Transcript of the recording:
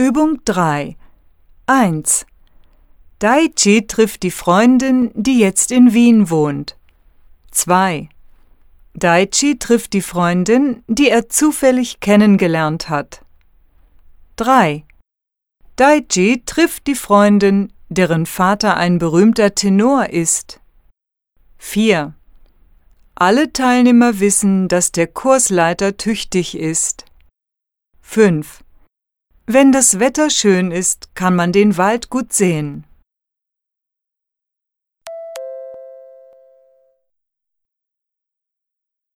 Übung 3. 1. Daichi trifft die Freundin, die jetzt in Wien wohnt. 2. Daichi trifft die Freundin, die er zufällig kennengelernt hat. 3. Daichi trifft die Freundin, deren Vater ein berühmter Tenor ist. 4. Alle Teilnehmer wissen, dass der Kursleiter tüchtig ist. 5. Wenn das Wetter schön ist, kann man den Wald gut sehen.